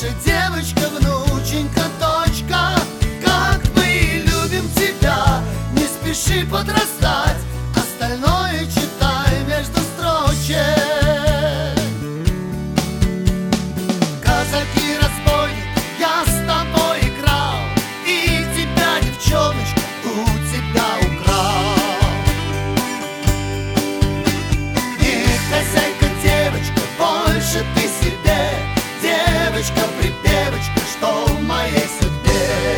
Наша девочка, внученька, дочка, как мы любим тебя. Не спеши подрастать, остальное читай между строчек. Казаки, разбойники, я с тобой играл, и тебя, девчоночка, у тебя украл. Не хозяйка, девочка, больше ты себе, девочка-припевочка, что в моей судьбе.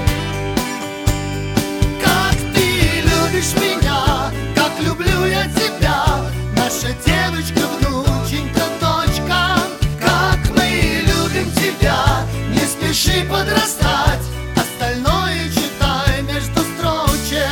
Как ты любишь меня, как люблю я тебя, наша девочка, внученька, дочка, как мы любим тебя. Не спеши подрастать, остальное читай между строчек.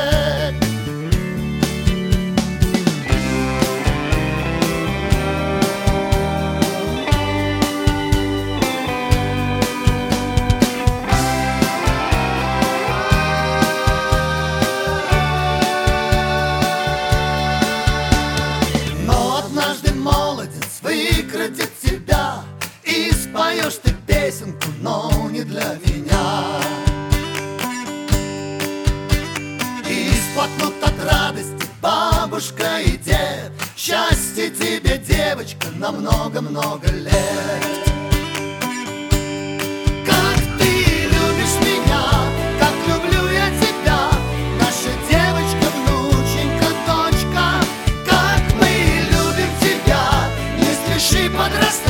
Но однажды молодец выкрадет тебя, и споешь ты песенку, но не для меня. И сплакнут от радости бабушка и дед. Счастье тебе, девочка, на много-много лет. Как ты любишь меня, как люблю я тебя, наша девочка, внученька, дочка, как мы любим тебя. Не спеши подрастать,